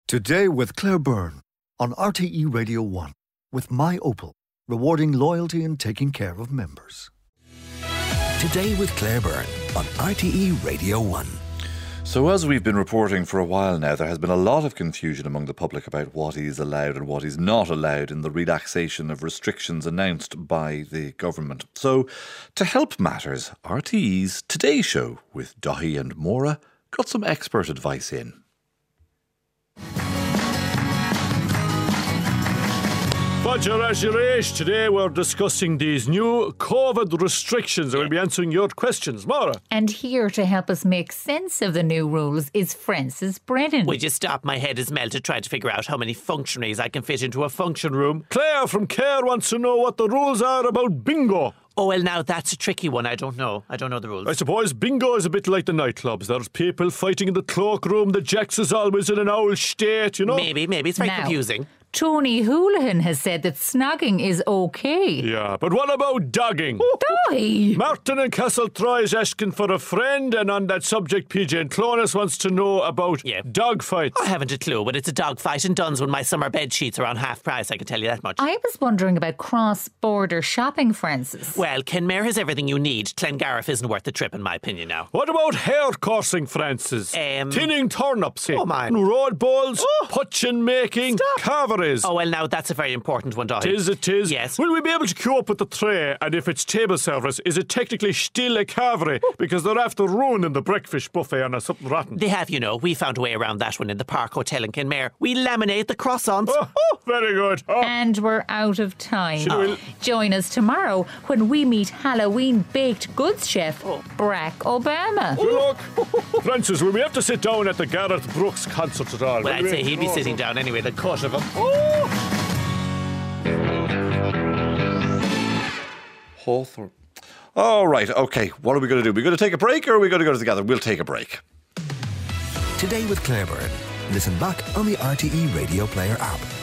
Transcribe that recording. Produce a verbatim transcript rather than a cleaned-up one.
Today with Claire Byrne on R T E Radio one with My Opel, rewarding loyalty and taking care of members. Today with Claire Byrne on R T E Radio one. So as we've been reporting for a while now, there has been a lot of confusion among the public about what is allowed and what is not allowed in the relaxation of restrictions announced by the government. So to help matters, R T E's Today Show with Dahi and Maura got some expert advice in. Fajr Today we're discussing these new COVID restrictions. I will be answering your questions, Maura. And here to help us make sense of the new rules is Francis Brennan. Would you stop? My head is melted trying to figure out how many functionaries I can fit into a function room. Claire from Care wants to know what the rules are about bingo. Oh, well, now that's a tricky one. I don't know. I don't know the rules. I suppose bingo is a bit like the nightclubs. There's people fighting in the cloakroom. The Jacks is always in an owl state, you know? Maybe, maybe. It's very Now, confusing. Tony Houlihan has said that snogging is okay. Yeah, but what about dogging? Dahi! Martin and Castletroy is asking for a friend, and on that subject, P J and Clonus wants to know about Yeah. dog fights. I haven't a clue, but it's a dog fight in Duns when my summer bed sheets are on half price, I can tell you that much. I was wondering about cross-border shopping, Francis. Well, Kenmare has everything you need. Glengariff isn't worth the trip, in my opinion, now. What about hair coursing, Francis? Um, Tinning turnips. Oh, man. Road balls, putchin making, carveries. Oh, well, now that's a very important one, Dahi. Tis it is. Yes. Will we be able to queue up with the tray? And if it's table service, is it technically still a carvery? Because they're after ruining the breakfast buffet on a something rotten. They have, you know. We found a way around that one in the Park Hotel in Kenmare. We laminate the croissants. Oh, oh, very good. Oh. And we're out of time. Should we- Join us tomorrow when we meet Halloween baked goods chef Barack Obama. Good luck. Francis, will we have to sit down at the Gareth Brooks concert at all? Well, I'd Will we? say he'd be Oh, sitting down anyway, the cut of him. Hawthorne. All right, okay. What are we going to do? Are we going to take a break or are we going to go together? We'll take a break. Today with Claire Byrne. Listen back on the R T E Radio Player app.